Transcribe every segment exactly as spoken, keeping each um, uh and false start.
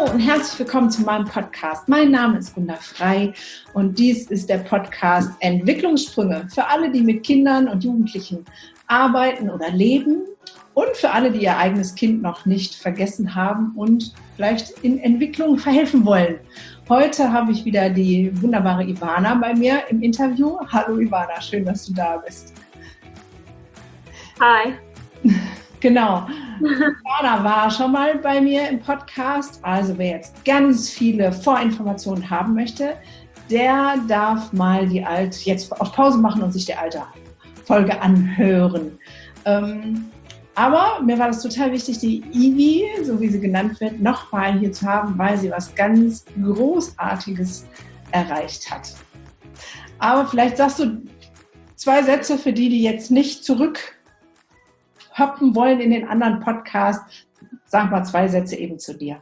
und herzlich willkommen zu meinem Podcast. Mein Name ist Gunda Frei und dies ist der Podcast Entwicklungssprünge für alle, die mit Kindern und Jugendlichen arbeiten oder leben und für alle, die ihr eigenes Kind noch nicht vergessen haben und vielleicht in Entwicklung verhelfen wollen. Heute habe ich wieder die wunderbare Ivana bei mir im Interview. Hallo Ivana, schön, dass du da bist. Hi. Genau. Ivana war schon mal bei mir im Podcast. Also wer jetzt ganz viele Vorinformationen haben möchte, der darf mal die alte, jetzt auf Pause machen und sich die alte Folge anhören. Ähm, aber mir war das total wichtig, die Ivi, so wie sie genannt wird, nochmal hier zu haben, weil sie was ganz Großartiges erreicht hat. Aber vielleicht sagst du zwei Sätze für die, die jetzt nicht zurück hoppen wollen in den anderen Podcast. Sag mal zwei Sätze eben zu dir.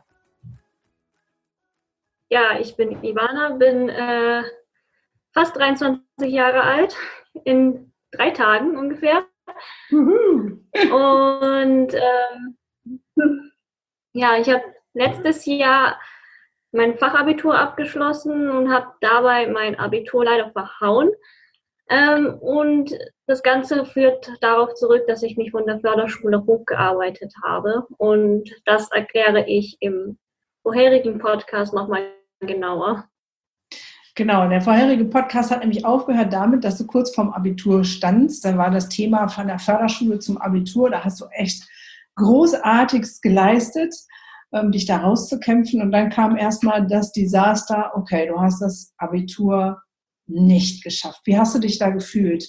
Ja, ich bin Ivana, bin äh, fast dreiundzwanzig Jahre alt, in drei Tagen ungefähr. Juhu. Und ähm, ja, ich habe letztes Jahr mein Fachabitur abgeschlossen und habe dabei mein Abitur leider verhauen. Ähm, und das Ganze führt darauf zurück, dass ich mich von der Förderschule hochgearbeitet habe. Und das erkläre ich im vorherigen Podcast nochmal genauer. Genau, der vorherige Podcast hat nämlich aufgehört damit, dass du kurz vorm Abitur standst. Da war das Thema von der Förderschule zum Abitur. Da hast du echt Großartiges geleistet, um dich da rauszukämpfen. Und dann kam erstmal das Desaster, okay, du hast das Abitur nicht geschafft. Wie hast du dich da gefühlt?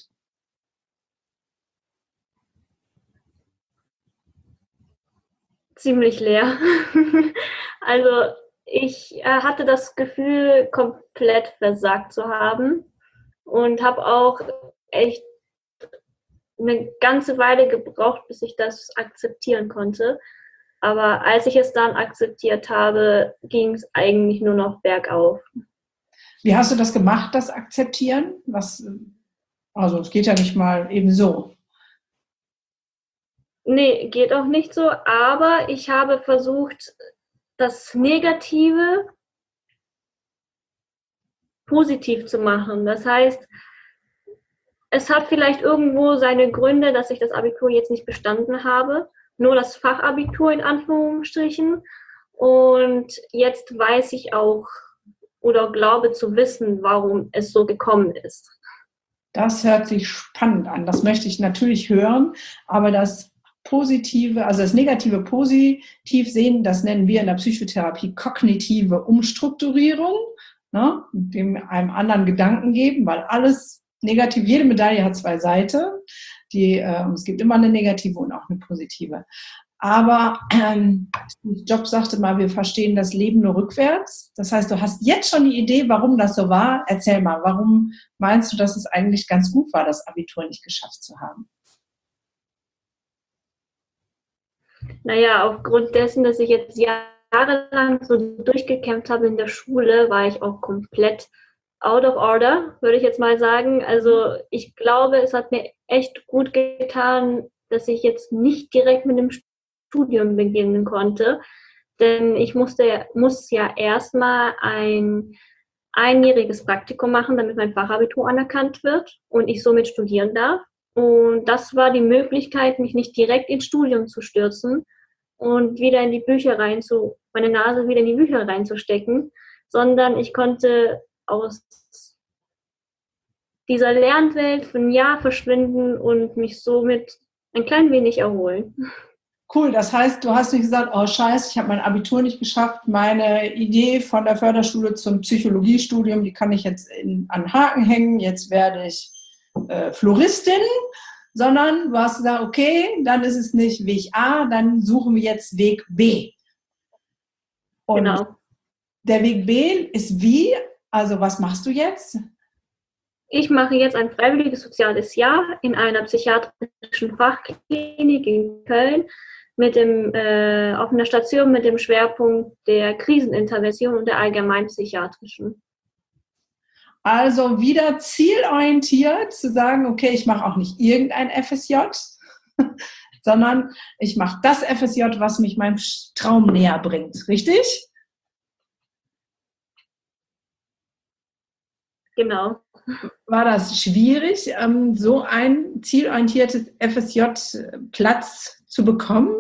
Ziemlich leer. Also ich äh, hatte das Gefühl, komplett versagt zu haben und habe auch echt eine ganze Weile gebraucht, bis ich das akzeptieren konnte. Aber als ich es dann akzeptiert habe, ging es eigentlich nur noch bergauf. Wie hast du das gemacht, das Akzeptieren? Was, also es geht ja nicht mal eben so. Nee, geht auch nicht so, aber ich habe versucht, das Negative positiv zu machen. Das heißt, es hat vielleicht irgendwo seine Gründe, dass ich das Abitur jetzt nicht bestanden habe, nur das Fachabitur in Anführungsstrichen. Und jetzt weiß ich auch oder glaube zu wissen, warum es so gekommen ist. Das hört sich spannend an. Das möchte ich natürlich hören, aber das Positive, also das Negative positiv sehen, das nennen wir in der Psychotherapie kognitive Umstrukturierung, ne, dem einem anderen Gedanken geben, weil alles negativ, jede Medaille hat zwei Seiten. Die, äh, es gibt immer eine negative und auch eine positive. Aber ähm, Steve Jobs sagte mal, wir verstehen das Leben nur rückwärts. Das heißt, du hast jetzt schon die Idee, warum das so war. Erzähl mal, warum meinst du, dass es eigentlich ganz gut war, das Abitur nicht geschafft zu haben? Naja, aufgrund dessen, dass ich jetzt jahrelang so durchgekämpft habe in der Schule, war ich auch komplett out of order, würde ich jetzt mal sagen. Also ich glaube, es hat mir echt gut getan, dass ich jetzt nicht direkt mit dem Studium beginnen konnte, denn ich musste, muss ja erstmal ein einjähriges Praktikum machen, damit mein Fachabitur anerkannt wird und ich somit studieren darf. Und das war die Möglichkeit, mich nicht direkt ins Studium zu stürzen und wieder in die Bücher rein zu, meine Nase wieder in die Bücher reinzustecken, sondern ich konnte aus dieser Lernwelt für ein Jahr verschwinden und mich somit ein klein wenig erholen. Cool, das heißt, du hast nicht gesagt, oh scheiße, ich habe mein Abitur nicht geschafft, meine Idee von der Förderschule zum Psychologiestudium, die kann ich jetzt in, an den Haken hängen, jetzt werde ich äh, Floristin, sondern du hast gesagt, okay, dann ist es nicht Weg A, dann suchen wir jetzt Weg B. Und genau. Der Weg B ist wie? Also was machst du jetzt? Ich mache jetzt ein freiwilliges soziales Jahr in einer psychiatrischen Fachklinik in Köln mit dem, äh, auf einer Station mit dem Schwerpunkt der Krisenintervention und der allgemeinpsychiatrischen. Also wieder zielorientiert zu sagen, okay, ich mache auch nicht irgendein F S J, sondern ich mache das F S J, was mich meinem Traum näher bringt. Richtig? Genau. War das schwierig, ähm, so ein zielorientiertes F S J-Platz zu bekommen?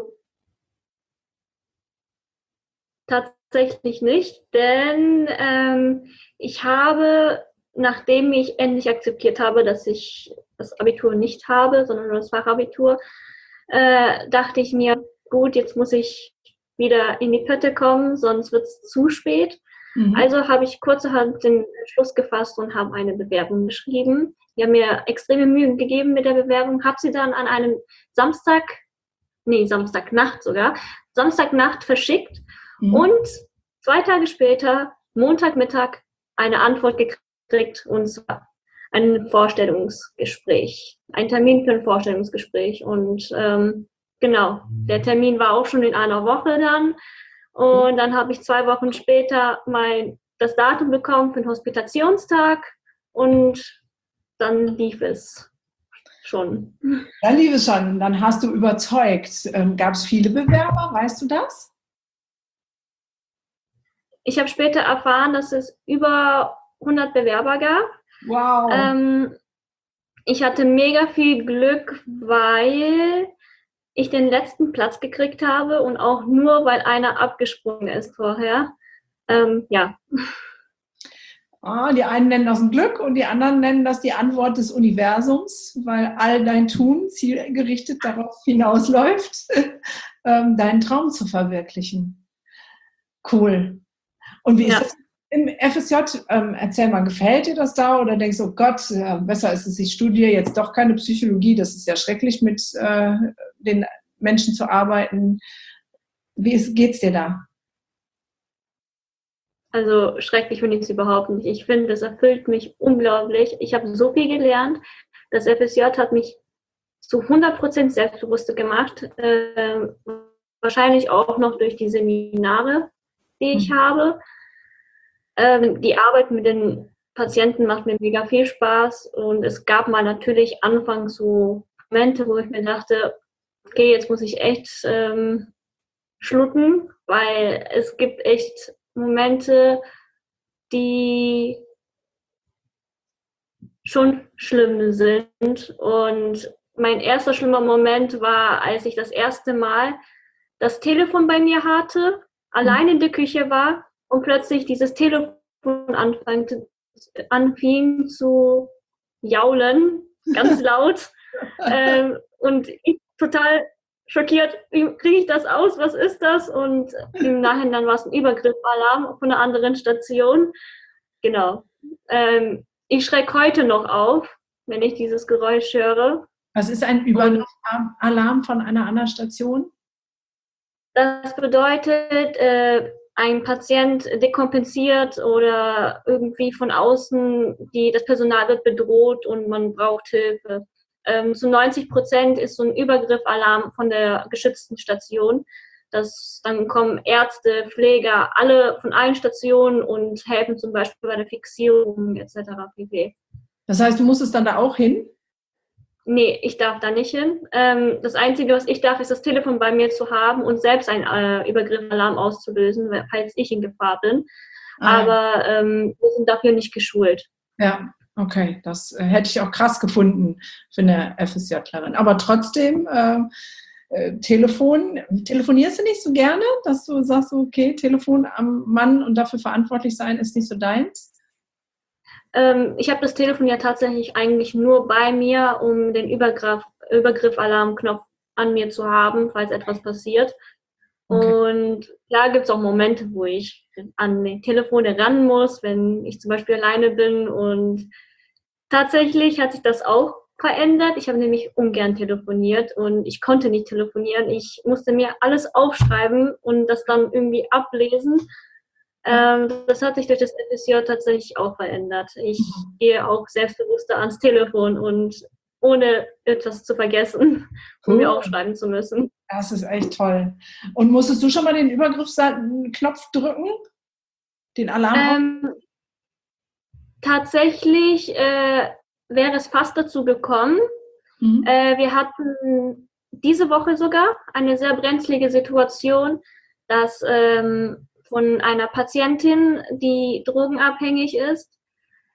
Tatsächlich nicht, denn ähm, ich habe, nachdem ich endlich akzeptiert habe, dass ich das Abitur nicht habe, sondern nur das Fachabitur, äh, dachte ich mir, gut, jetzt muss ich wieder in die Pötte kommen, sonst wird es zu spät. Mhm. Also habe ich kurzerhand den Entschluss gefasst und habe eine Bewerbung geschrieben. Ich habe mir extreme Mühe gegeben mit der Bewerbung, habe sie dann an einem Samstag, nee, Samstagnacht sogar, Samstagnacht verschickt. Mhm. Und zwei Tage später, Montagmittag, eine Antwort gekriegt und zwar ein Vorstellungsgespräch, ein Termin für ein Vorstellungsgespräch. Und ähm, genau, der Termin war auch schon in einer Woche dann. Und dann habe ich zwei Wochen später mein, das Datum bekommen für den Hospitationstag und dann lief es schon. Dann lief es schon, dann hast du überzeugt. Ähm, gab es viele Bewerber, weißt du das? Ich habe später erfahren, dass es über hundert Bewerber gab. Wow. Ähm, ich hatte mega viel Glück, weil ich den letzten Platz gekriegt habe und auch nur, weil einer abgesprungen ist vorher. Ähm, ja. Ah, die einen nennen das ein Glück und die anderen nennen das die Antwort des Universums, weil all dein Tun zielgerichtet darauf hinausläuft, deinen Traum zu verwirklichen. Cool. Und wie ist ja. das im F S J? Ähm, erzähl mal, gefällt dir das da oder denkst du, oh Gott, ja, besser ist es, ich studiere jetzt doch keine Psychologie, das ist ja schrecklich, mit äh, den Menschen zu arbeiten. Wie geht es dir da? Also schrecklich finde ich es überhaupt nicht. Ich finde, das erfüllt mich unglaublich. Ich habe so viel gelernt. Das F S J hat mich zu hundert Prozent selbstbewusster gemacht. Äh, wahrscheinlich auch noch durch die Seminare, die ich mhm. habe. Ähm, die Arbeit mit den Patienten macht mir mega viel Spaß. Und es gab mal natürlich anfangs so Momente, wo ich mir dachte, okay, jetzt muss ich echt ähm, schlucken, weil es gibt echt Momente, die schon schlimm sind. Und mein erster schlimmer Moment war, als ich das erste Mal das Telefon bei mir hatte, allein in der Küche war und plötzlich dieses Telefon anfing, anfing zu jaulen, ganz laut. ähm, und ich total schockiert, wie kriege ich das aus, was ist das? Und im Nachhinein war es ein Übergriffalarm von einer anderen Station. Genau. Ähm, ich schrecke heute noch auf, wenn ich dieses Geräusch höre. Was ist ein Übergriffalarm von einer anderen Station? Das bedeutet, äh, ein Patient dekompensiert oder irgendwie von außen, die, das Personal wird bedroht und man braucht Hilfe. Ähm, zu neunzig Prozent ist so ein Übergriffalarm von der geschützten Station. Das, dann kommen Ärzte, Pfleger, alle von allen Stationen und helfen zum Beispiel bei der Fixierung et cetera pp. Das heißt, du musstest dann da auch hin? Nee, ich darf da nicht hin. Ähm, das Einzige, was ich darf, ist das Telefon bei mir zu haben und selbst einen äh, Übergriffalarm auszulösen, falls ich in Gefahr bin. Ah. Aber ähm, wir sind dafür nicht geschult. Ja, okay. Das äh, hätte ich auch krass gefunden für eine FSJlerin. Aber trotzdem, äh, äh, Telefon, telefonierst du nicht so gerne, dass du sagst, okay, Telefon am Mann und dafür verantwortlich sein ist nicht so deins? Ich habe das Telefon ja tatsächlich eigentlich nur bei mir, um den Übergriff, Übergriffalarmknopf an mir zu haben, falls etwas passiert. Okay. Und klar gibt es auch Momente, wo ich an die Telefone ran muss, wenn ich zum Beispiel alleine bin. Und tatsächlich hat sich das auch verändert. Ich habe nämlich ungern telefoniert und ich konnte nicht telefonieren. Ich musste mir alles aufschreiben und das dann irgendwie ablesen. Ähm, das hat sich durch das F S J tatsächlich auch verändert. Ich mhm. gehe auch selbstbewusster ans Telefon und ohne etwas zu vergessen und cool. mir aufschreiben zu müssen. Das ist echt toll. Und musstest du schon mal den Übergriffsknopf drücken? Den Alarm? Ähm, tatsächlich äh, wäre es fast dazu gekommen. Mhm. Äh, wir hatten diese Woche sogar eine sehr brenzlige Situation, dass ähm, von einer Patientin, die drogenabhängig ist.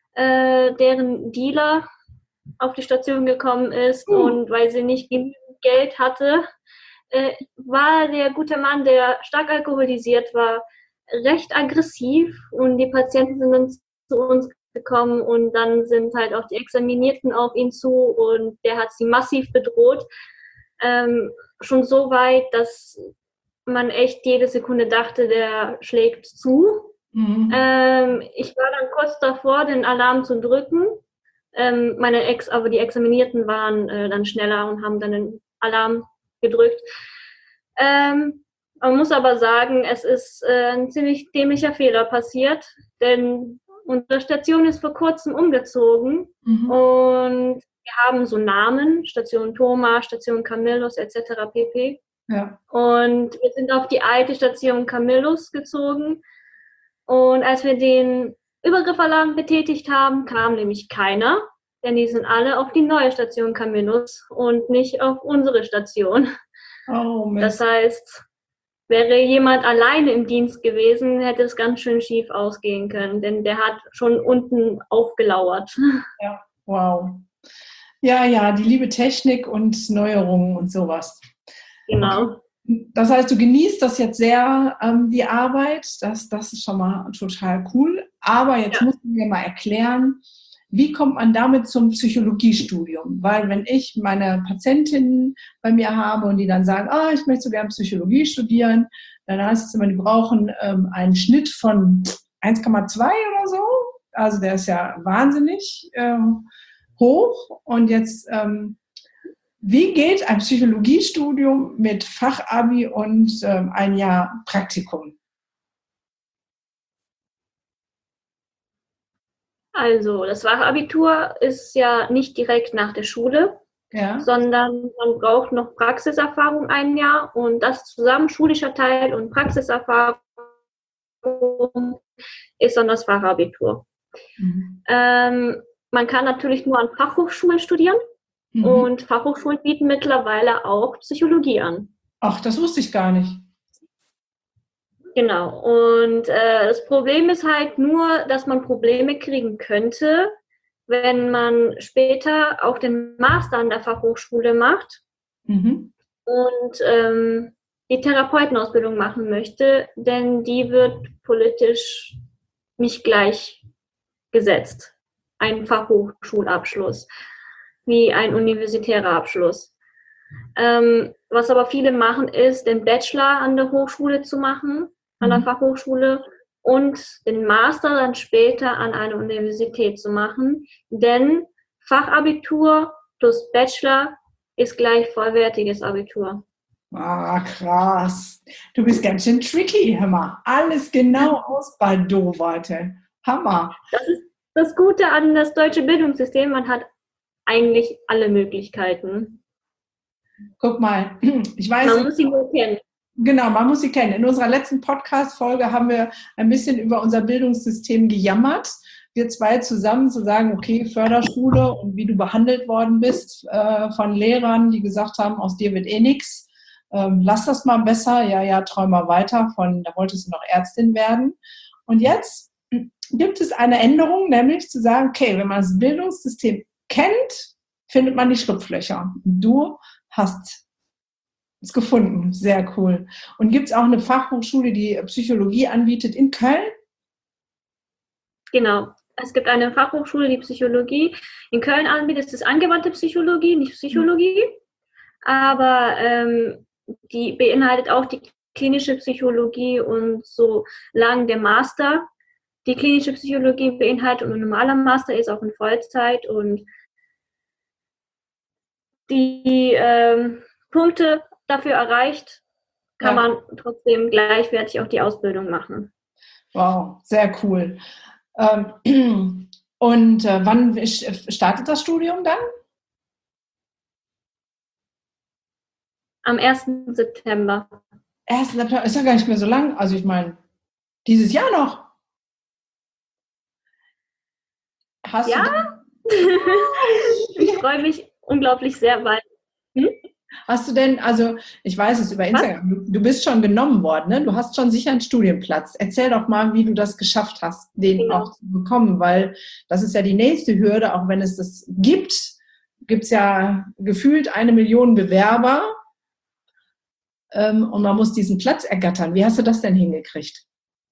äh, deren Dealer auf die Station gekommen ist Uh. und weil sie nicht genügend Geld hatte, äh, war der gute Mann, der stark alkoholisiert war, recht aggressiv und die Patienten sind dann zu uns gekommen und dann sind halt auch die Examinierten auf ihn zu und der hat sie massiv bedroht. Ähm, schon so weit, dass man echt jede Sekunde dachte, der schlägt zu. Mhm. Ähm, ich war dann kurz davor, den Alarm zu drücken. Ähm, meine Ex, aber die Examinierten waren äh, dann schneller und haben dann den Alarm gedrückt. Ähm, man muss aber sagen, es ist äh, ein ziemlich dämlicher Fehler passiert, denn unsere Station ist vor kurzem umgezogen mhm. und wir haben so Namen, Station Thomas, Station Camillus et cetera pp. Ja. Und wir sind auf die alte Station Camillus gezogen und als wir den Übergriffalarm betätigt haben, kam nämlich keiner, denn die sind alle auf die neue Station Camillus und nicht auf unsere Station. Oh, Mist. Das heißt, wäre jemand alleine im Dienst gewesen, hätte es ganz schön schief ausgehen können, denn der hat schon unten aufgelauert. Ja, wow. Ja, ja, die liebe Technik und Neuerungen und sowas. Genau. Okay. Das heißt, du genießt das jetzt sehr, ähm, die Arbeit. Das, das ist schon mal total cool. Aber jetzt ja. musst du mir mal erklären, wie kommt man damit zum Psychologiestudium? Weil wenn ich meine Patientinnen bei mir habe und die dann sagen, ah, ich möchte so gerne Psychologie studieren, dann heißt es immer, die brauchen ähm, einen Schnitt von eins Komma zwei oder so. Also der ist ja wahnsinnig ähm, hoch. Und jetzt, ähm, wie geht ein Psychologiestudium mit Fachabi und ähm, ein Jahr Praktikum? Also, das Fachabitur ist ja nicht direkt nach der Schule, ja. sondern man braucht noch Praxiserfahrung ein Jahr und das zusammen, schulischer Teil und Praxiserfahrung, ist dann das Fachabitur. Mhm. Ähm, man kann natürlich nur an Fachhochschulen studieren mhm. und Fachhochschulen bieten mittlerweile auch Psychologie an. Ach, das wusste ich gar nicht. Genau. Und äh, das Problem ist halt nur, dass man Probleme kriegen könnte, wenn man später auch den Master an der Fachhochschule macht mhm. und ähm, die Therapeutenausbildung machen möchte, denn die wird politisch nicht gleich gesetzt. Ein Fachhochschulabschluss wie ein universitärer Abschluss. Ähm, was aber viele machen, ist, den Bachelor an der Hochschule zu machen, an der Fachhochschule und den Master dann später an einer Universität zu machen, denn Fachabitur plus Bachelor ist gleich vollwertiges Abitur. Ah, krass. Du bist ganz schön tricky, hör mal. Alles genau ausbaldowert. Hammer. Das ist das Gute an das deutsche Bildungssystem, man hat eigentlich alle Möglichkeiten. Guck mal, ich weiß... Man muss sie nur kennen. Genau, man muss sie kennen. In unserer letzten Podcast-Folge haben wir ein bisschen über unser Bildungssystem gejammert. Wir zwei zusammen zu sagen, okay, Förderschule und wie du behandelt worden bist äh, von Lehrern, die gesagt haben, aus dir wird eh nichts. Ähm, lass das mal besser. Ja, ja, träum mal weiter. Von, da wolltest du noch Ärztin werden. Und jetzt gibt es eine Änderung, nämlich zu sagen, okay, wenn man das Bildungssystem kennt, findet man die Schlupflöcher. Du hast es gefunden. Sehr cool. Und gibt es auch eine Fachhochschule, die Psychologie anbietet in Köln? Genau. Es gibt eine Fachhochschule, die Psychologie in Köln anbietet. Das ist angewandte Psychologie, nicht Psychologie. Aber ähm, die beinhaltet auch die klinische Psychologie und so lang der Master. Die klinische Psychologie beinhaltet und ein normaler Master ist auch in Vollzeit und die ähm, Punkte dafür erreicht, kann ja. man trotzdem gleichwertig auch die Ausbildung machen. Wow, sehr cool. Ähm, und äh, wann startet das Studium dann? Am ersten September. ersten September ist ja gar nicht mehr so lang. Also ich meine, dieses Jahr noch. Hast ja? Du ich freue mich unglaublich sehr, weil... Hm? Hast du denn, also ich weiß es über Instagram, du, du bist schon genommen worden, ne? Du hast schon sicher einen Studienplatz. Erzähl doch mal, wie du das geschafft hast, den Genau. auch zu bekommen, weil das ist ja die nächste Hürde, auch wenn es das gibt, gibt es ja gefühlt eine Million Bewerber ähm, und man muss diesen Platz ergattern. Wie hast du das denn hingekriegt?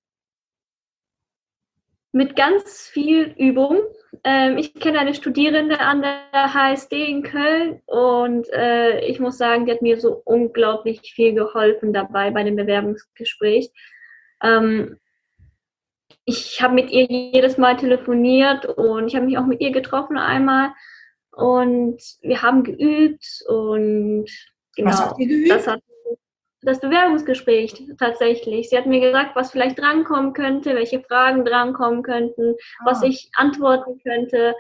Mit ganz viel Übung. Ähm, ich kenne eine Studierende an der H S D in Köln und äh, ich muss sagen, die hat mir so unglaublich viel geholfen dabei bei dem Bewerbungsgespräch. Ähm, ich habe mit ihr jedes Mal telefoniert und ich habe mich auch mit ihr getroffen einmal und wir haben geübt und genau. Was habt ihr geübt? Das hat das Bewerbungsgespräch tatsächlich. Sie hat mir gesagt, was vielleicht drankommen könnte, welche Fragen drankommen könnten, ah. was ich antworten könnte.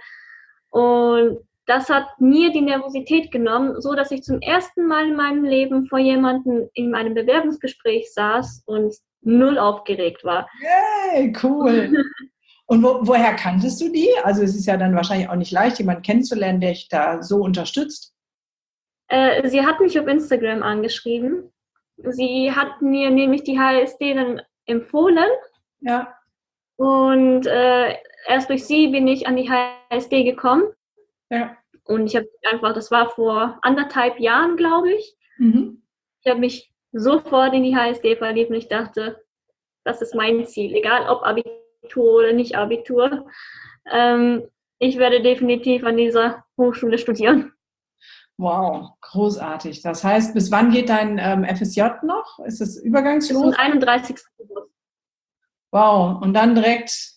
Und das hat mir die Nervosität genommen, so dass ich zum ersten Mal in meinem Leben vor jemandem in einem Bewerbungsgespräch saß und null aufgeregt war. Yay, cool. Und wo, woher kanntest du die? Also es ist ja dann wahrscheinlich auch nicht leicht, jemanden kennenzulernen, der dich da so unterstützt. Äh, sie hat mich auf Instagram angeschrieben. Sie hat mir nämlich die H S D dann empfohlen. Ja. Und äh, erst durch sie bin ich an die H S D gekommen. Ja. Und ich habe einfach, das war vor anderthalb Jahren, glaube ich. Mhm. Ich habe mich sofort in die H S D verliebt und ich dachte, das ist mein Ziel. Egal ob Abitur oder nicht Abitur. Ähm, ich werde definitiv an dieser Hochschule studieren. Wow, großartig. Das heißt, bis wann geht dein ähm, F S J noch? Ist es übergangslos? Bis zum einunddreißigsten August. Wow, und dann direkt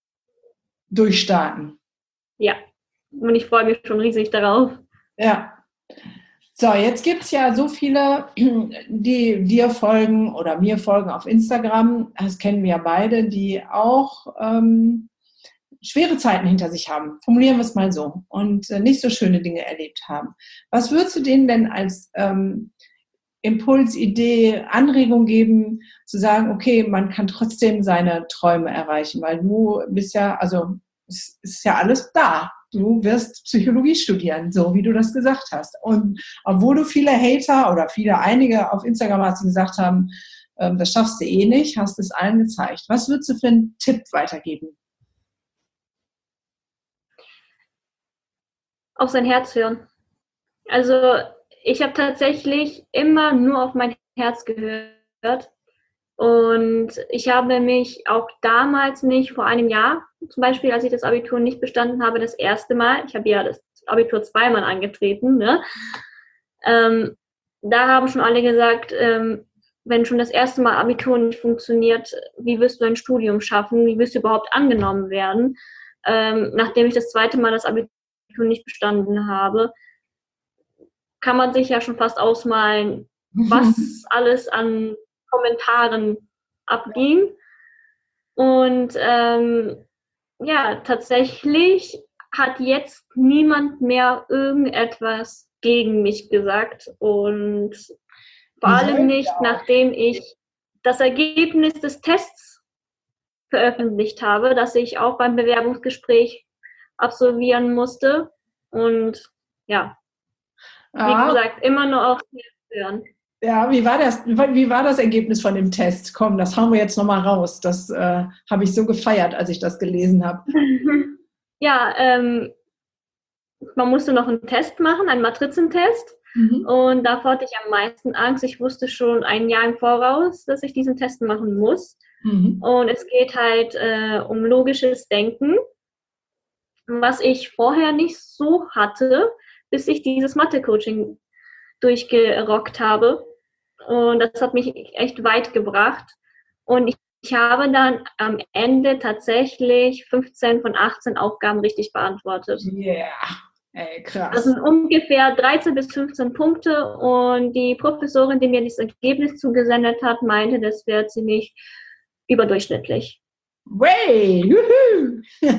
durchstarten. Ja, und ich freue mich schon riesig darauf. Ja. So, jetzt gibt es ja so viele, die dir folgen oder mir folgen auf Instagram. Das kennen wir ja beide, die auch ähm, schwere Zeiten hinter sich haben, formulieren wir es mal so, und äh, nicht so schöne Dinge erlebt haben. Was würdest du denen denn als ähm, Impuls, Idee, Anregung geben, zu sagen, okay, man kann trotzdem seine Träume erreichen, weil du bist ja, also es ist ja alles da. Du wirst Psychologie studieren, so wie du das gesagt hast. Und obwohl du viele Hater oder viele, einige auf Instagram hast, die gesagt haben, ähm, das schaffst du eh nicht, hast es allen gezeigt. Was würdest du für einen Tipp weitergeben? Auf sein Herz hören. Also ich habe tatsächlich immer nur auf mein Herz gehört und ich habe mich auch damals nicht, vor einem Jahr zum Beispiel, als ich das Abitur nicht bestanden habe, das erste Mal, ich habe ja das Abitur zweimal angetreten, ne? ähm, da haben schon alle gesagt, ähm, wenn schon das erste Mal Abitur nicht funktioniert, wie wirst du ein Studium schaffen, wie wirst du überhaupt angenommen werden, ähm, nachdem ich das zweite Mal das Abitur nicht bestanden habe, kann man sich ja schon fast ausmalen, was alles an Kommentaren abging. Und ähm, ja, tatsächlich hat jetzt niemand mehr irgendetwas gegen mich gesagt. Und vor allem nicht, nachdem ich das Ergebnis des Tests veröffentlicht habe, das ich auch beim Bewerbungsgespräch absolvieren musste. Und ja, wie ah. gesagt, immer nur auf hören. Ja, wie war das? Wie war das Ergebnis von dem Test? Komm, das hauen wir jetzt nochmal raus. Das äh, habe ich so gefeiert, als ich das gelesen habe. Ja, ähm, man musste noch einen Test machen, einen Matrizentest. Mhm. Und davor hatte ich am meisten Angst. Ich wusste schon ein Jahr im Voraus, dass ich diesen Test machen muss. Mhm. Und es geht halt äh, um logisches Denken, was ich vorher nicht so hatte, bis ich dieses Mathe-Coaching durchgerockt habe. Und das hat mich echt weit gebracht. Und ich, ich habe dann am Ende tatsächlich fünfzehn von achtzehn Aufgaben richtig beantwortet. Ja, yeah. Ey, krass. Das sind ungefähr dreizehn bis fünfzehn Punkte. Und die Professorin, die mir dieses Ergebnis zugesendet hat, meinte, das wäre ziemlich überdurchschnittlich. Way! Juhu!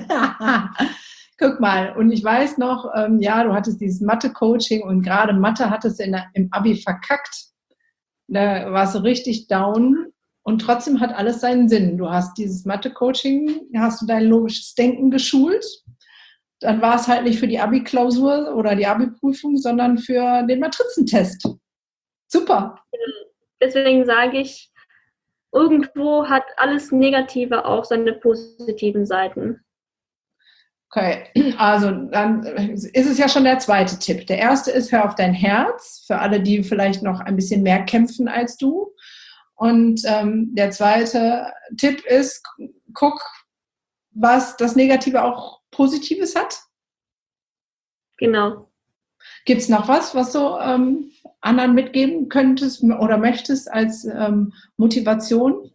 Guck mal, und ich weiß noch, ähm, ja, du hattest dieses Mathe-Coaching und gerade Mathe hattest du in der, im Abi verkackt. Da warst du richtig down und trotzdem hat alles seinen Sinn. Du hast dieses Mathe-Coaching, hast du dein logisches Denken geschult dann war es halt nicht für die Abi-Klausur oder die Abi-Prüfung, sondern für den Matrizentest. Super. Deswegen sage ich, irgendwo hat alles Negative auch seine positiven Seiten. Okay, also dann ist es ja schon der zweite Tipp. Der erste ist, hör auf dein Herz, für alle, die vielleicht noch ein bisschen mehr kämpfen als du. Und ähm, der zweite Tipp ist, guck, was das Negative auch Positives hat. Genau. Gibt es noch was, was du ähm, anderen mitgeben könntest oder möchtest als ähm, Motivation?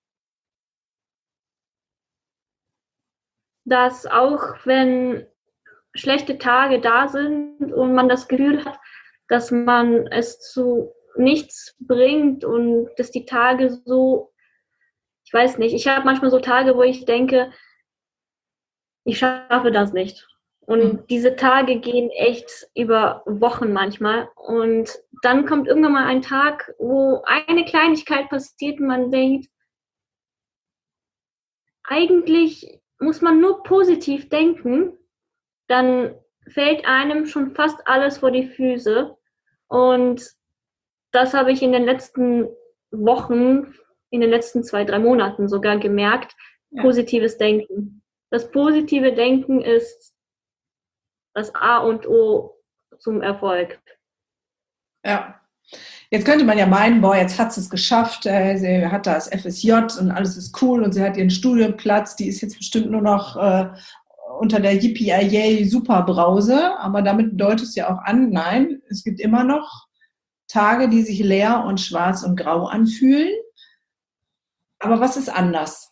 Dass auch wenn schlechte Tage da sind und man das Gefühl hat, dass man es zu nichts bringt und dass die Tage so, ich weiß nicht, ich habe manchmal so Tage, wo ich denke, ich schaffe das nicht. Und mhm. diese Tage gehen echt über Wochen manchmal. Und dann kommt irgendwann mal ein Tag, wo eine Kleinigkeit passiert und man denkt, eigentlich muss man nur positiv denken, dann fällt einem schon fast alles vor die Füße. Und das habe ich in den letzten Wochen, in den letzten zwei, drei Monaten sogar gemerkt, ja. Positives Denken. Das positive Denken ist das A und O zum Erfolg. Ja. Jetzt könnte man ja meinen, boah, jetzt hat sie es geschafft, äh, sie hat das F S J und alles ist cool und sie hat ihren Studienplatz, die ist jetzt bestimmt nur noch äh, unter der Yippie-Yay-Superbrause, aber damit deutet es ja auch an, nein, es gibt immer noch Tage, die sich leer und schwarz und grau anfühlen. Aber was ist anders?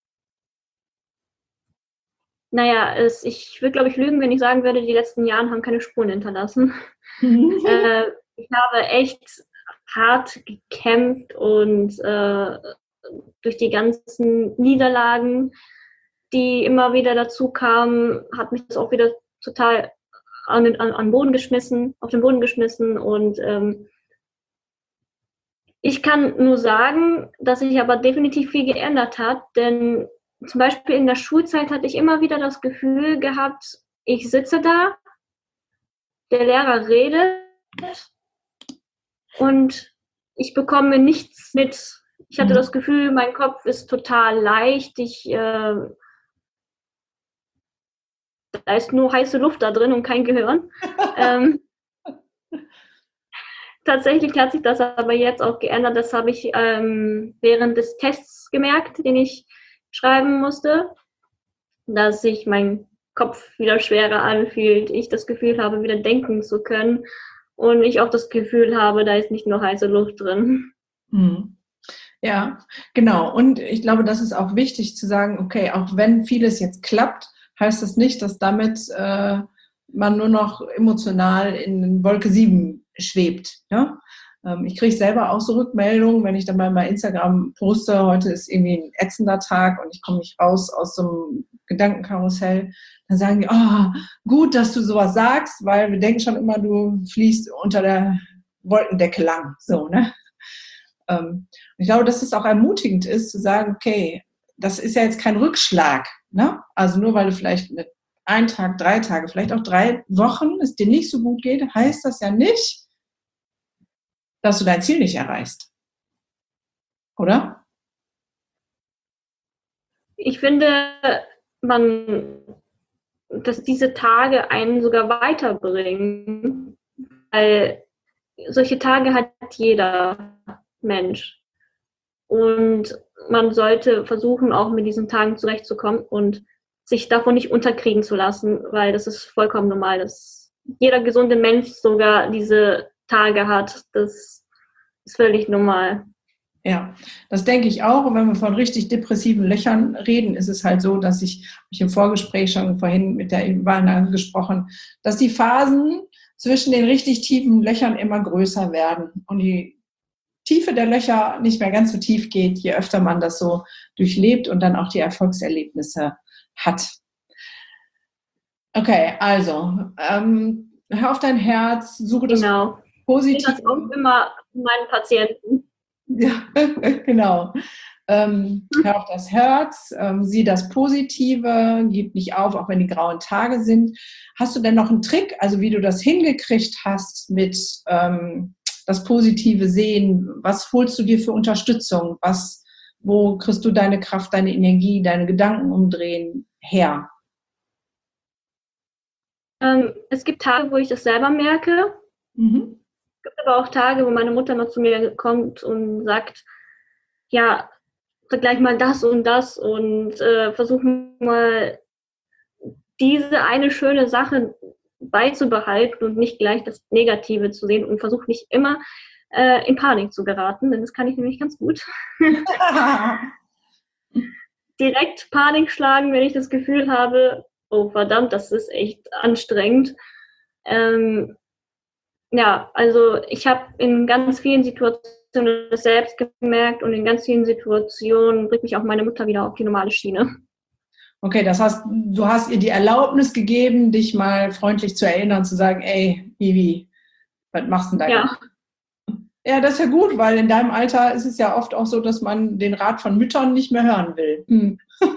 Naja, es, ich würde, glaube ich, lügen, wenn ich sagen würde, die letzten Jahre haben keine Spuren hinterlassen. äh, ich habe echt hart gekämpft und äh, durch die ganzen Niederlagen, die immer wieder dazu kamen, hat mich das auch wieder total an den an, an Boden geschmissen, auf den Boden geschmissen. Und ähm, ich kann nur sagen, dass sich aber definitiv viel geändert hat, denn zum Beispiel in der Schulzeit hatte ich immer wieder das Gefühl gehabt, ich sitze da, der Lehrer redet und ich bekomme nichts mit. Ich hatte das Gefühl, mein Kopf ist total leicht, ich, äh, da ist nur heiße Luft da drin und kein Gehirn. ähm, tatsächlich hat sich das aber jetzt auch geändert, das habe ich ähm, während des Tests gemerkt, den ich schreiben musste, dass sich mein Kopf wieder schwerer anfühlt, ich das Gefühl habe, wieder denken zu können und ich auch das Gefühl habe, da ist nicht nur heiße Luft drin. Hm. Ja, genau. Und ich glaube, das ist auch wichtig zu sagen, okay, auch wenn vieles jetzt klappt, heißt das nicht, dass damit äh, man nur noch emotional in Wolke sieben schwebt. Ja? Ähm, ich kriege selber auch so Rückmeldungen, wenn ich dann mal bei Instagram poste, heute ist irgendwie ein ätzender Tag und ich komme nicht raus aus so einem Gedankenkarussell, dann sagen die, oh, gut, dass du sowas sagst, weil wir denken schon immer, du fliegst unter der Wolkendecke lang. So, ne? Ähm, ich glaube, dass es auch ermutigend ist, zu sagen, okay, das ist ja jetzt kein Rückschlag. Ne? Also nur weil du vielleicht mit ein Tag, drei Tage, vielleicht auch drei Wochen es dir nicht so gut geht, heißt das ja nicht, dass du dein Ziel nicht erreichst. Oder? Ich finde, man, dass diese Tage einen sogar weiterbringen, weil solche Tage hat jeder Mensch. Und man sollte versuchen, auch mit diesen Tagen zurechtzukommen und sich davon nicht unterkriegen zu lassen, weil das ist vollkommen normal, dass jeder gesunde Mensch sogar diese Tage hat. Das ist völlig normal. Ja, das denke ich auch. Und wenn wir von richtig depressiven Löchern reden, ist es halt so, dass ich, habe ich im Vorgespräch schon vorhin mit der Ivana gesprochen, dass die Phasen zwischen den richtig tiefen Löchern immer größer werden und die Tiefe der Löcher nicht mehr ganz so tief geht, je öfter man das so durchlebt und dann auch die Erfolgserlebnisse hat. Okay, also ähm, hör auf dein Herz, suche das genau. Positive. Ich sehe das auch immer meinen Patienten. Ja, genau. Ähm, hör auf das Herz, ähm, sieh das Positive, gib nicht auf, auch wenn die grauen Tage sind. Hast du denn noch einen Trick, also wie du das hingekriegt hast mit ähm, das Positive sehen? Was holst du dir für Unterstützung? Was, wo kriegst du deine Kraft, deine Energie, deine Gedanken umdrehen her? Ähm, es gibt Tage, wo ich das selber merke. Mhm. Es gibt aber auch Tage, wo meine Mutter noch zu mir kommt und sagt, ja, vergleich mal das und das und äh, versuch mal diese eine schöne Sache beizubehalten und nicht gleich das Negative zu sehen und versuch nicht immer äh, in Panik zu geraten, denn das kann ich nämlich ganz gut. Direkt Panik schlagen, wenn ich das Gefühl habe, oh verdammt, das ist echt anstrengend. Ähm, ja, also ich habe in ganz vielen Situationen das selbst gemerkt und in ganz vielen Situationen bringt mich auch meine Mutter wieder auf die normale Schiene. Okay, das heißt, du hast ihr die Erlaubnis gegeben, dich mal freundlich zu erinnern, zu sagen, ey, Ivi, was machst du denn da? Ja. Ja, das ist ja gut, weil in deinem Alter ist es ja oft auch so, dass man den Rat von Müttern nicht mehr hören will. Hm.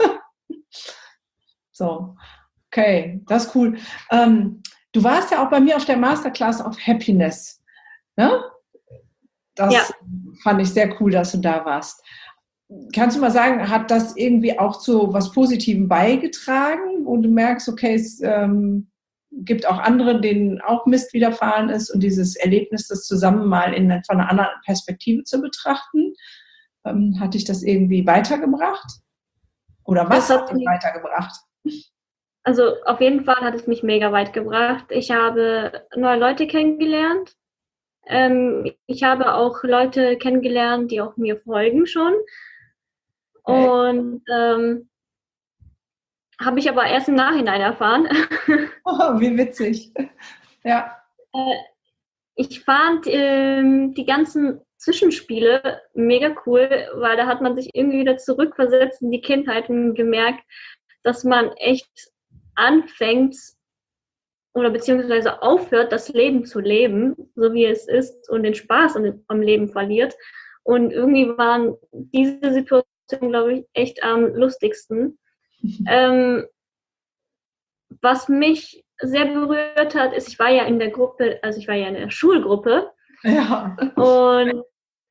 So, okay, das ist cool. Ähm, du warst ja auch bei mir auf der Masterclass of Happiness. Ne? Das Ja. fand ich sehr cool, dass du da warst. Kannst du mal sagen, hat das irgendwie auch zu was Positivem beigetragen, wo du merkst, okay, es ähm, gibt auch andere, denen auch Mist widerfahren ist und dieses Erlebnis, das zusammen mal in, von einer anderen Perspektive zu betrachten, ähm, hat dich das irgendwie weitergebracht? Oder was Das hat hat dich mich, weitergebracht? also auf jeden Fall hat es mich mega weit gebracht. Ich habe neue Leute kennengelernt. Ähm, ich habe auch Leute kennengelernt, die auch mir folgen schon. Okay. Und ähm, habe ich aber erst im Nachhinein erfahren. Oh, wie witzig. Ja. Äh, ich fand ähm, die ganzen Zwischenspiele mega cool, weil da hat man sich irgendwie wieder zurückversetzt in die Kindheit und gemerkt, dass man echt anfängt oder beziehungsweise aufhört, das Leben zu leben, so wie es ist und den Spaß am Leben verliert. Und irgendwie waren diese Situationen, glaube ich, echt am lustigsten. Ähm, was mich sehr berührt hat, ist, ich war ja in der Gruppe, also ich war ja in der Schulgruppe. Ja. Und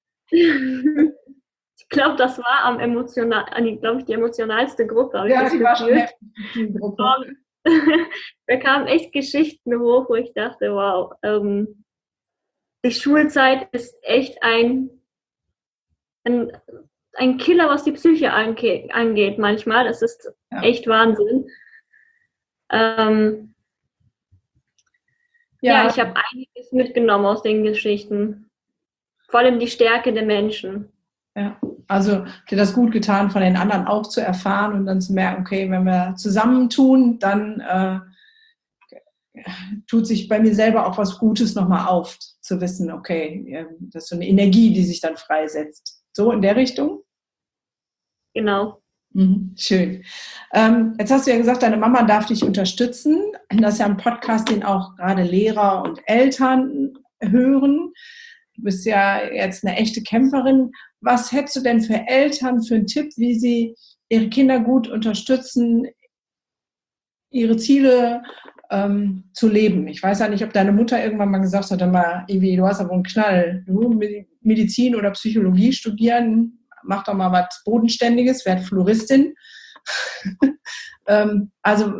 ich glaube, das war am emotional, glaube ich, die emotionalste Gruppe, habe ich Ja, das die war schon Gefühl. heftig, die Gruppe. Da kamen echt Geschichten hoch, wo ich dachte, wow, ähm, die Schulzeit ist echt ein, ein, ein Killer, was die Psyche ange angeht manchmal. Das ist Ja. echt Wahnsinn. Ähm, ja. ja, ich habe einiges mitgenommen aus den Geschichten. Vor allem die Stärke der Menschen. Ja, also dir das gut getan, von den anderen auch zu erfahren und dann zu merken, okay, wenn wir zusammentun, dann äh, tut sich bei mir selber auch was Gutes nochmal auf, zu wissen, okay, das ist so eine Energie, die sich dann freisetzt. So in der Richtung? Genau. Mhm, schön. Ähm, jetzt hast du ja gesagt, deine Mama darf dich unterstützen. Das ist ja ein Podcast, den auch gerade Lehrer und Eltern hören. Du bist ja jetzt eine echte Kämpferin. Was hättest du denn für Eltern für einen Tipp, wie sie ihre Kinder gut unterstützen, ihre Ziele ähm, zu leben? Ich weiß ja nicht, ob deine Mutter irgendwann mal gesagt hat, mal, Ivi, du hast aber einen Knall. Du Medizin oder Psychologie studieren, mach doch mal was Bodenständiges, werd Floristin. ähm, also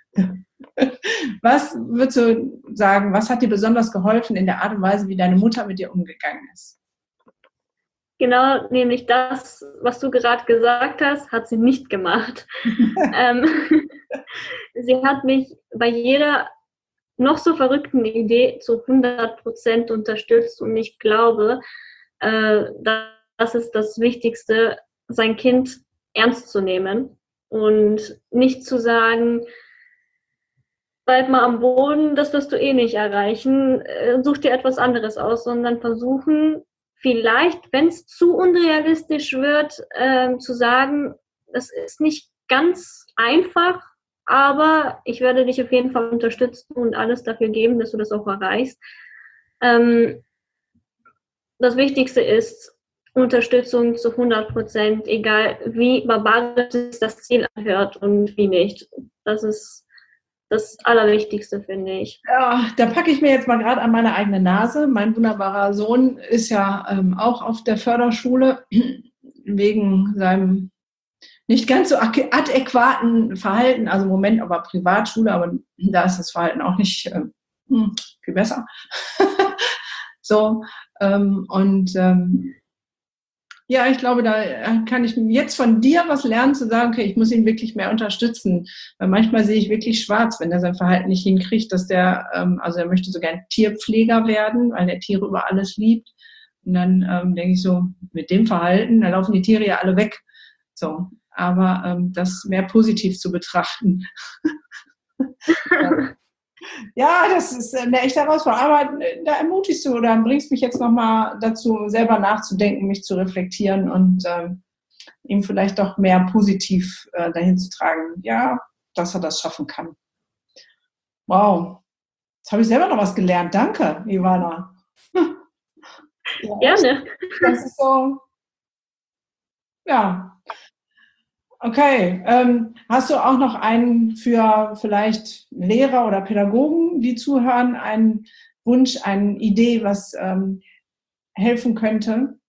was würdest du sagen, was hat dir besonders geholfen in der Art und Weise, wie deine Mutter mit dir umgegangen ist? Genau, nämlich das, was du gerade gesagt hast, hat sie nicht gemacht. ähm, sie hat mich bei jeder noch so verrückten Idee zu hundert Prozent unterstützt und ich glaube, äh, das ist das Wichtigste, sein Kind ernst zu nehmen und nicht zu sagen, bleib mal am Boden, das wirst du eh nicht erreichen, such dir etwas anderes aus, sondern versuchen, vielleicht, wenn es zu unrealistisch wird, äh, zu sagen, das ist nicht ganz einfach, aber ich werde dich auf jeden Fall unterstützen und alles dafür geben, dass du das auch erreichst. Ähm, das Wichtigste ist, Unterstützung zu hundert Prozent, egal wie barbarisch das Ziel anhört und wie nicht. Das ist das Allerwichtigste, finde ich. Ja, da packe ich mir jetzt mal gerade an meine eigene Nase. Mein wunderbarer Sohn ist ja ähm, auch auf der Förderschule wegen seinem nicht ganz so adäquaten Verhalten, also im Moment aber Privatschule, aber da ist das Verhalten auch nicht äh, viel besser. So, ähm, und ähm, ja, ich glaube, da kann ich jetzt von dir was lernen, zu sagen, okay, ich muss ihn wirklich mehr unterstützen. Weil manchmal sehe ich wirklich schwarz, wenn er sein Verhalten nicht hinkriegt, dass der, ähm, also er möchte sogar ein Tierpfleger werden, weil er Tiere über alles liebt. Und dann ähm, denke ich so, mit dem Verhalten, da laufen die Tiere ja alle weg. So, aber ähm, das mehr positiv zu betrachten. Ja. Ja, das ist eine echte Herausforderung. Aber da ermutigst du oder bringst mich jetzt nochmal dazu, selber nachzudenken, mich zu reflektieren und ähm, ihm vielleicht doch mehr positiv äh, dahin zu tragen, ja, dass er das schaffen kann. Wow. Jetzt habe ich selber noch was gelernt. Danke, Ivana. Ja, gerne. Das ist so, ja. Okay, ähm, hast du auch noch einen für vielleicht Lehrer oder Pädagogen, die zuhören, einen Wunsch, eine Idee, was ähm, helfen könnte?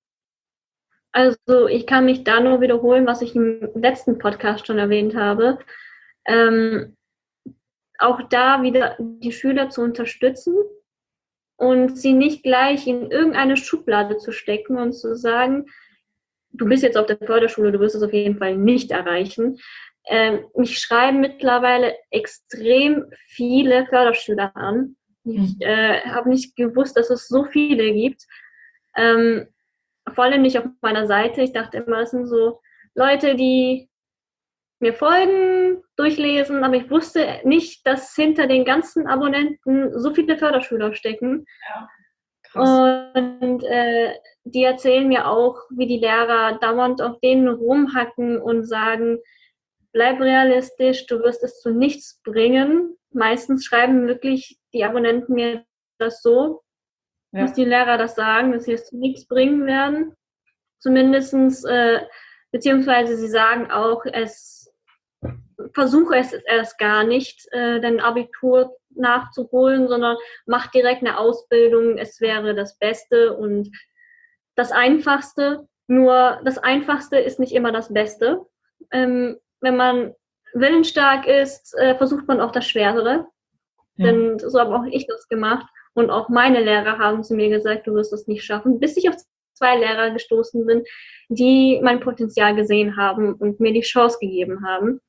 Also ich kann mich da nur wiederholen, was ich im letzten Podcast schon erwähnt habe. Ähm, auch da wieder die Schüler zu unterstützen und sie nicht gleich in irgendeine Schublade zu stecken und zu sagen, du bist jetzt auf der Förderschule, du wirst es auf jeden Fall nicht erreichen. Ähm, mich schreiben mittlerweile extrem viele Förderschüler an. Ich äh, habe nicht gewusst, dass es so viele gibt. Ähm, vor allem nicht auf meiner Seite. Ich dachte immer, es sind so Leute, die mir folgen, durchlesen, aber ich wusste nicht, dass hinter den ganzen Abonnenten so viele Förderschüler stecken. Ja. Krass. Und äh, die erzählen mir auch, wie die Lehrer dauernd auf denen rumhacken und sagen, bleib realistisch, du wirst es zu nichts bringen. Meistens schreiben wirklich die Abonnenten mir das so, ja, dass die Lehrer das sagen, dass sie es zu nichts bringen werden. Zumindestens, äh, beziehungsweise sie sagen auch, es versuche es erst gar nicht, äh, dein Abitur nachzuholen, sondern mach direkt eine Ausbildung, es wäre das Beste und das Einfachste. Nur das Einfachste ist nicht immer das Beste. Ähm, wenn man willensstark ist, äh, versucht man auch das Schwerere. Ja. Denn so habe auch ich das gemacht. Und auch meine Lehrer haben zu mir gesagt, du wirst es nicht schaffen, bis ich auf zwei Lehrer gestoßen bin, die mein Potenzial gesehen haben und mir die Chance gegeben haben.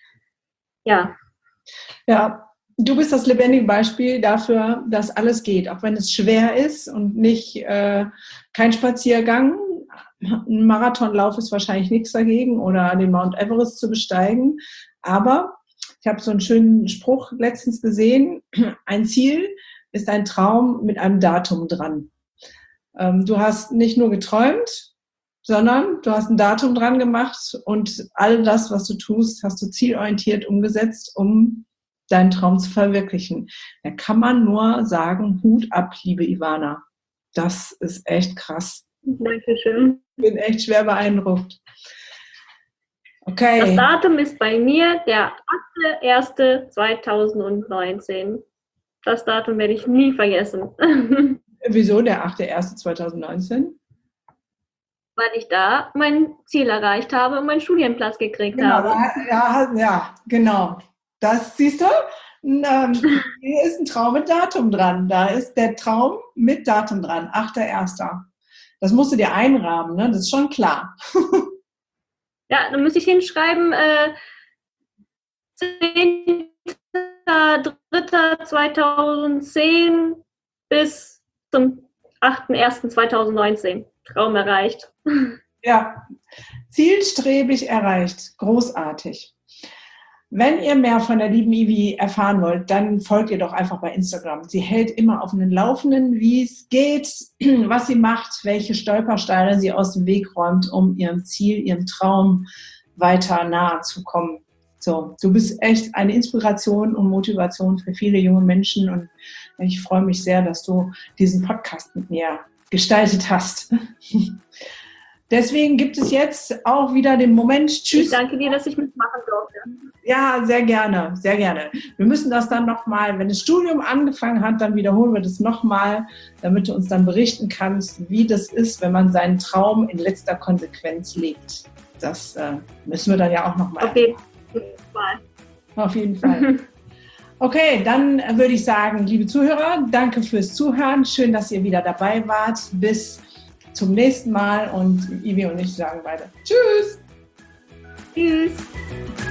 Ja. Ja. Du bist das lebendige Beispiel dafür, dass alles geht, auch wenn es schwer ist und nicht äh, kein Spaziergang. Ein Marathonlauf ist wahrscheinlich nichts dagegen oder den Mount Everest zu besteigen. Aber ich habe so einen schönen Spruch letztens gesehen, ein Ziel ist ein Traum mit einem Datum dran. Ähm, du hast nicht nur geträumt, sondern du hast ein Datum dran gemacht und all das, was du tust, hast du zielorientiert umgesetzt, um deinen Traum zu verwirklichen. Da kann man nur sagen, Hut ab, liebe Ivana. Das ist echt krass. Dankeschön. Ich bin echt schwer beeindruckt. Okay. Das Datum ist bei mir der achte erste zweitausendneunzehn. Das Datum werde ich nie vergessen. Wieso der achte erste zweitausendneunzehn? Weil ich da mein Ziel erreicht habe und meinen Studienplatz gekriegt genau, habe. Ja, ja, genau. Das siehst du, ähm, hier ist ein Traum mit Datum dran. Da ist der Traum mit Datum dran, achter erster Das musst du dir einrahmen, ne? Das ist schon klar. Ja, dann muss ich hinschreiben, äh, zehnter dritter zweitausendzehn bis zum achter erster zweitausendneunzehn. Traum erreicht. Ja, zielstrebig erreicht. Großartig. Wenn ihr mehr von der lieben Ivi erfahren wollt, dann folgt ihr doch einfach bei Instagram. Sie hält immer auf den Laufenden, wie es geht, was sie macht, welche Stolpersteine sie aus dem Weg räumt, um ihrem Ziel, ihrem Traum weiter nahe zu kommen. So, du bist echt eine Inspiration und Motivation für viele junge Menschen und ich freue mich sehr, dass du diesen Podcast mit mir gestaltet hast. Deswegen gibt es jetzt auch wieder den Moment, tschüss. Ich danke dir, dass ich mitmachen durfte. Ja, sehr gerne, sehr gerne. Wir müssen das dann nochmal, wenn das Studium angefangen hat, dann wiederholen wir das nochmal, damit du uns dann berichten kannst, wie das ist, wenn man seinen Traum in letzter Konsequenz lebt. Das äh, müssen wir dann ja auch nochmal. Auf jeden Fall. Auf jeden Fall. Okay, dann würde ich sagen, liebe Zuhörer, danke fürs Zuhören. Schön, dass ihr wieder dabei wart. Bis zum nächsten Mal und Ivi und ich sagen beide Tschüss. Tschüss.